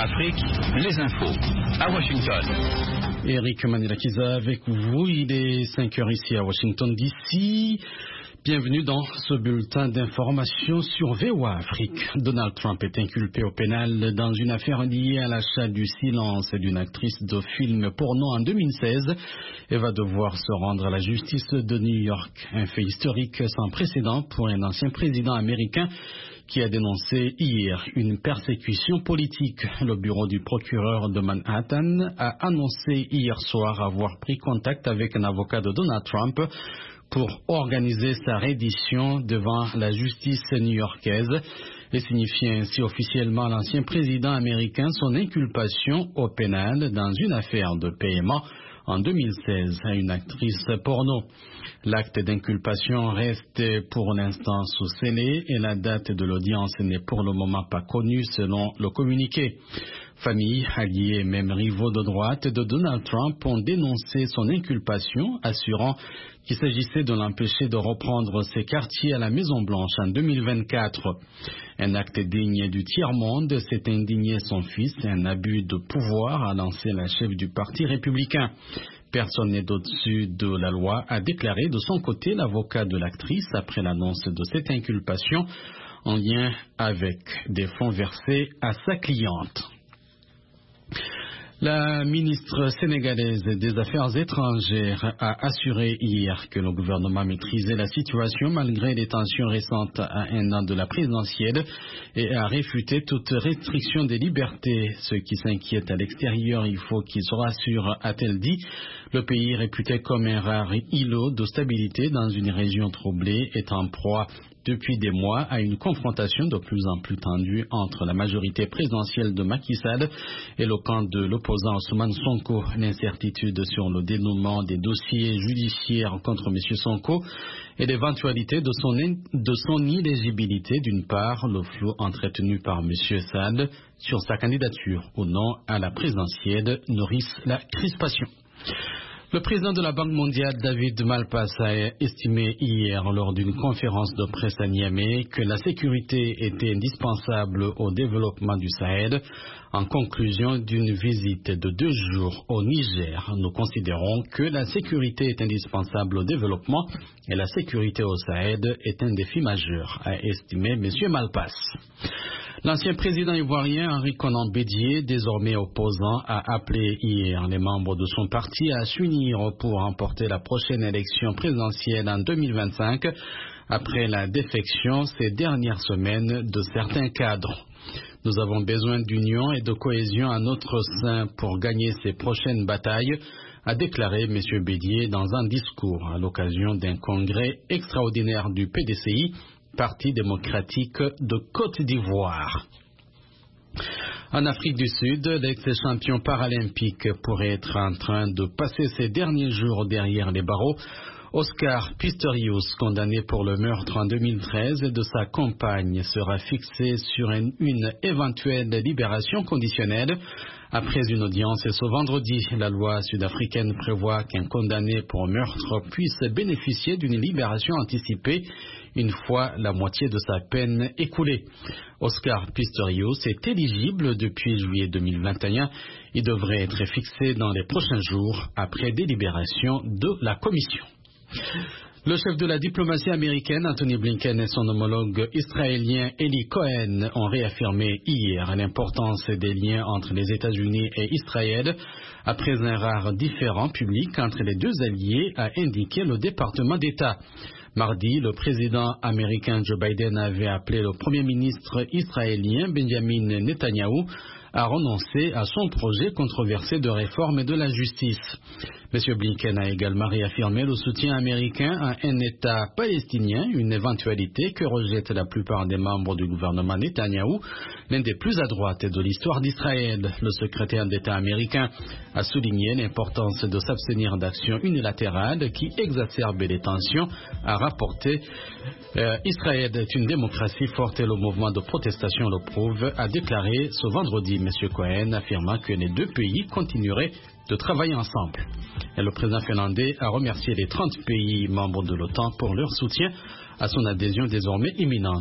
Afrique, les infos à Washington. Eric Manilakiza avec vous, il est 5h ici à Washington DC. Bienvenue dans ce bulletin d'information sur VOA Afrique. Donald Trump est inculpé au pénal dans une affaire liée à l'achat du silence d'une actrice de film porno en 2016 et va devoir se rendre à la justice de New York. Un fait historique sans précédent pour un ancien président américain qui a dénoncé hier une persécution politique. Le bureau du procureur de Manhattan a annoncé hier soir avoir pris contact avec un avocat de Donald Trump pour organiser sa reddition devant la justice new-yorkaise et signifier ainsi officiellement à l'ancien président américain son inculpation au pénal dans une affaire de paiement en 2016 à une actrice porno. L'acte d'inculpation reste pour l'instant sous scellé et la date de l'audience n'est pour le moment pas connue selon le communiqué. Famille, alliés et même rivaux de droite de Donald Trump ont dénoncé son inculpation, assurant qu'il s'agissait de l'empêcher de reprendre ses quartiers à la Maison-Blanche en 2024. Un acte digne du tiers-monde, s'est indigné son fils, un abus de pouvoir, a lancé la chef du Parti républicain. Personne n'est au-dessus de la loi, a déclaré de son côté l'avocat de l'actrice après l'annonce de cette inculpation en lien avec des fonds versés à sa cliente. La ministre sénégalaise des Affaires étrangères a assuré hier que le gouvernement maîtrisait la situation malgré les tensions récentes à un an de la présidentielle et a réfuté toute restriction des libertés. Ceux qui s'inquiètent à l'extérieur, il faut qu'ils se rassurent, a-t-elle dit. Le pays réputé comme un rare îlot de stabilité dans une région troublée est en proie depuis des mois à une confrontation de plus en plus tendue entre la majorité présidentielle de Macky Sall et le camp de l'opposant Ousmane Sonko. L'incertitude sur le dénouement des dossiers judiciaires contre M. Sonko et l'éventualité de son inéligibilité d'une part, le flou entretenu par M. Sall sur sa candidature ou non à la présidentielle nourrissent la crispation. Le président de la Banque mondiale, David Malpass, a estimé hier lors d'une conférence de presse à Niamey que la sécurité était indispensable au développement du Sahel. En conclusion d'une visite de 2 jours au Niger, nous considérons que la sécurité est indispensable au développement et la sécurité au Sahel est un défi majeur, a estimé M. Malpass. L'ancien président ivoirien Henri Konan Bédié, désormais opposant, a appelé hier les membres de son parti à s'unir pour remporter la prochaine élection présidentielle en 2025 après la défection ces dernières semaines de certains cadres. Nous avons besoin d'union et de cohésion à notre sein pour gagner ces prochaines batailles, a déclaré M. Bédié dans un discours à l'occasion d'un congrès extraordinaire du PDCI, Parti démocratique de Côte d'Ivoire. En Afrique du Sud, l'ex-champion paralympique pourrait être en train de passer ses derniers jours derrière les barreaux. Oscar Pistorius, condamné pour le meurtre en 2013 de sa compagne, sera fixé sur une éventuelle libération conditionnelle. Après une audience ce vendredi, la loi sud-africaine prévoit qu'un condamné pour meurtre puisse bénéficier d'une libération anticipée une fois la moitié de sa peine écoulée. Oscar Pistorius est éligible depuis juillet 2021. Il devrait être fixé dans les prochains jours après délibération de la commission. Le chef de la diplomatie américaine, Anthony Blinken, et son homologue israélien Eli Cohen ont réaffirmé hier l'importance des liens entre les États-Unis et Israël après un rare différend public entre les deux alliés, a indiqué le département d'État. Mardi, le président américain Joe Biden avait appelé le premier ministre israélien Benjamin Netanyahou à renoncer à son projet controversé de réforme de la justice. M. Blinken a également réaffirmé le soutien américain à un État palestinien, une éventualité que rejettent la plupart des membres du gouvernement Netanyahou, l'un des plus à droite de l'histoire d'Israël. Le secrétaire d'État américain a souligné l'importance de s'abstenir d'actions unilatérales qui exacerbent les tensions, a rapporté Israël est une démocratie forte et le mouvement de protestation le prouve, a déclaré ce vendredi M. Cohen, affirmant que les deux pays continueraient de travailler ensemble. Et le président finlandais a remercié les 30 pays membres de l'OTAN pour leur soutien à son adhésion désormais imminente